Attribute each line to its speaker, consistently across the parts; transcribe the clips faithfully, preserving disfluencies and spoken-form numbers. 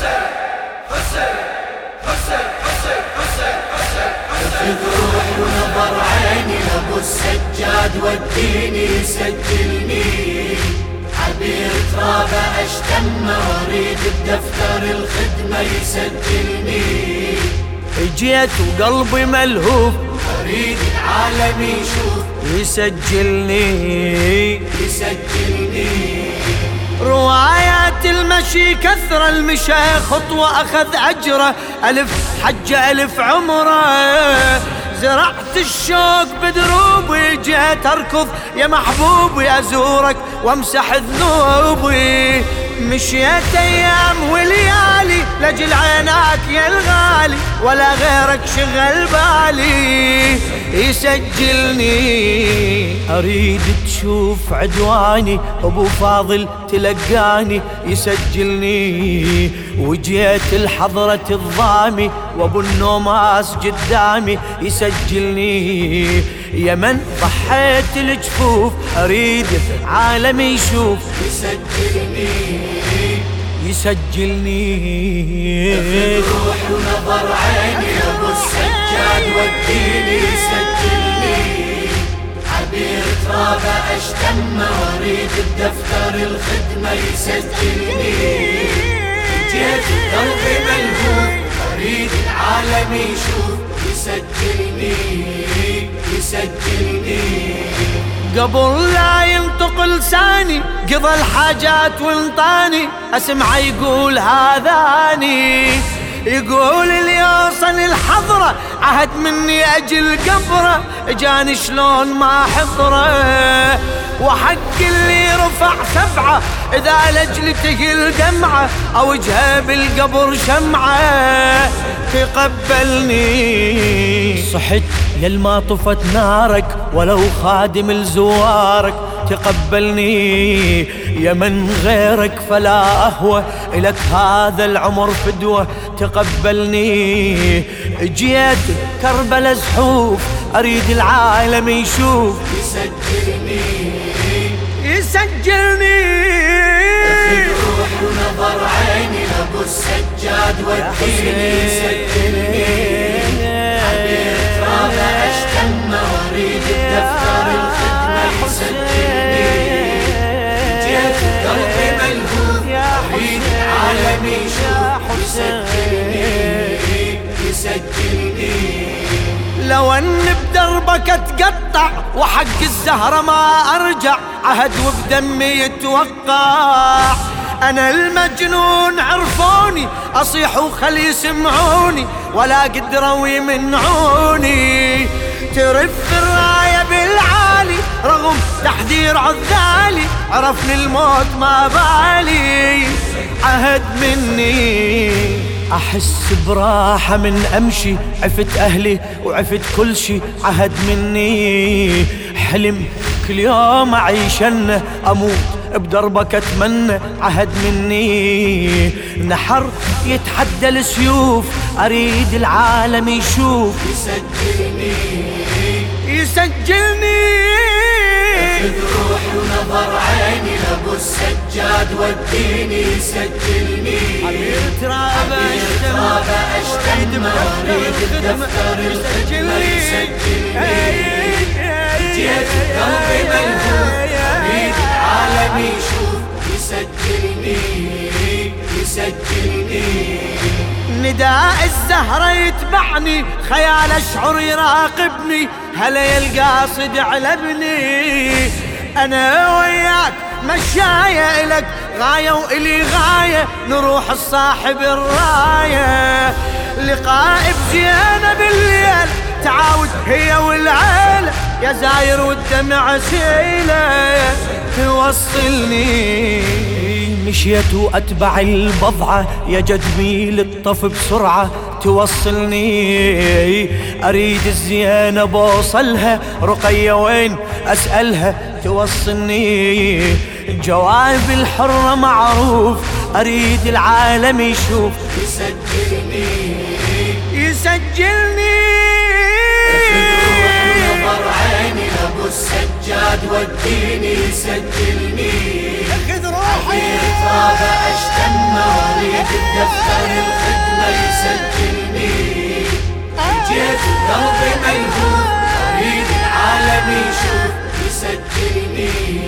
Speaker 1: حسين حسين حسين حسين حسين حسين حسين روح ونظر عيني لابو السجاد وديني سجلني عبير ترابه اشتم واريد بدفتر الخدمه يسجلني
Speaker 2: جيت وقلبي ملهوف
Speaker 1: اريد العالم يشوف
Speaker 2: يسجلني
Speaker 1: يسجلني
Speaker 2: روايات المشي كثر المشى خطوة أخذ أجره ألف حجة ألف عمره زرعت الشوق بدروبي جيت أركض يا محبوبي أزورك وامسح ذنوبي مشيت أيام وليالي لجل عيناك يا الغالي ولا غيرك شغل بالي يسجلني أريد تشوف عدواني أبو فاضل تلقاني يسجلني وجيت الحضرة الضامي وأبو النوماس قدامي يسجلني يا من ضحيت الجفوف أريد عالم يشوف
Speaker 1: يسجلني
Speaker 2: يسجلني
Speaker 1: روح ونظر عيني ابو السجاد وديني يسجلني عبير ترابه اشتم واريد بدفتر الخدمه يسجلني جيت قلبي ملهوف اريد العالم يشوف يسجلني يسجلني
Speaker 2: قبل لا ينطق لساني قضى الحاجات وانطاني اسمع يقول هذاني يقول اللي يوصل الحضرة عهد مني اجل قبره جاني شلون ما حضره وحق اللي رفع سبعة اذا لجلته الدمعة او وجهه بالقبر شمعة تقبلني صحت يلما طفت نارك ولو خادم لزوارك تقبلني يا من غيرك فلا أهوى إلك هذا العمر فدوة تقبلني جيت كربلا زحوف أريد العالم يشوف
Speaker 1: يسجلني
Speaker 2: يسجلني
Speaker 1: روح ونظر عيني لابو السجاد وديني يسجلني عبير ترابه اشتم واريد بدفتر الخدمه يسجلني جيت قلبي ملهوف اريد العالم يشوف يسجلني يسجلني
Speaker 2: لو ان بدربك اتقطع وحق الزهرة ما ارجع عهد وبدمي يتوقع انا المجنون عرفوني اصيح وخلي يسمعوني ولا قدروا يمنعوني ترف الراية بالعالي رغم تحذير عذالي عرفني الموت ما بالي عهد مني أحس براحة من أمشي عفت أهلي وعفت كل شي عهد مني حلم كل يوم أعيشنه أموت بدربك أتمنى عهد مني نحر يتحدى السيوف أريد العالم يشوف
Speaker 1: يسجلني
Speaker 2: يسجلني
Speaker 1: روح ونظر عيني لابو السجاد وديني يسجلني
Speaker 2: عبير ترابه
Speaker 1: اشتم واريد بدفتر الخدمه يسجلني جيت قلبي ملهوف اريد العالم يشوف يسجلني يسجلني
Speaker 2: نداء الزهرة يتبعني خيال اشعر يراقبني هلا القاصد علبني انا وياك مشاية الك غاية والي غاية نروح الصاحب الراية لقاء بزينة بالليل تعاود هي والعيلة يا زاير والدمع سيلة توصلني مشيت واتبع البضعة يا جدمي للطف بسرعة توصلني اريد الزينة بوصلها رقية وين اسألها توصلني جواب الحرة معروف اريد العالم يشوف
Speaker 1: يسجلني
Speaker 2: يسجلني
Speaker 1: نظر عيني لابو السجاد وديني يسجلني
Speaker 2: اخذ روحي
Speaker 1: ترابه اشتم واريد اريد بدفتر الخدمة يسجلني. جيت وقلبي ملهوف اريد العالم يشوف يسجلني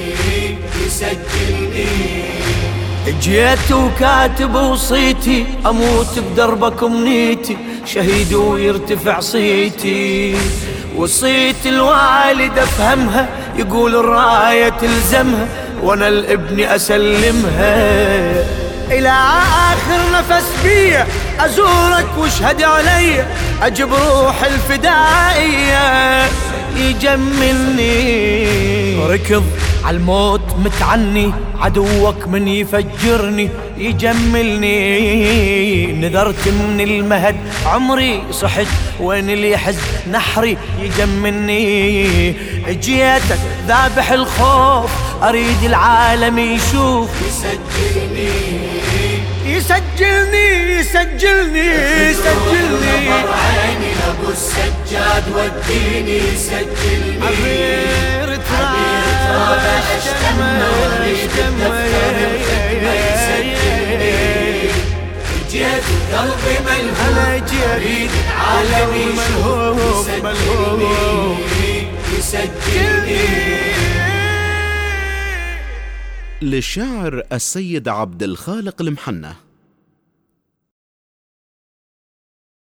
Speaker 1: يسجلني.
Speaker 2: جيت وكاتب وصيتي اموت بدربك امنيتي، شهيد ويرتفع صيتي. وصيت الوالد افهمها يقول الراية تلزمها وانا لابني اسلمها. الى اخر نفس بيا ازورك واشهد علي، اجيب روح الفدائية يجملني. ركض عالموت متعني عدوك من يفجرني يجملني. نذرت من المهد عمري صحت وين اللي يحز نحري يجملني. جيتك ذابح الخوف اريد العالم يشوف
Speaker 1: يسجلني
Speaker 2: يسجلني يسجلني يسجلني.
Speaker 1: نظر عيني لابو السجاد وديني سجلني.
Speaker 2: عبير
Speaker 1: تراب اشتم اريد بدفتر الخدمة يسجلني. جيت وقلبي ملهوف اريد العالم يشوف يسجلني يسجلني.
Speaker 3: للشاعر السيد عبد الخالق المحنة.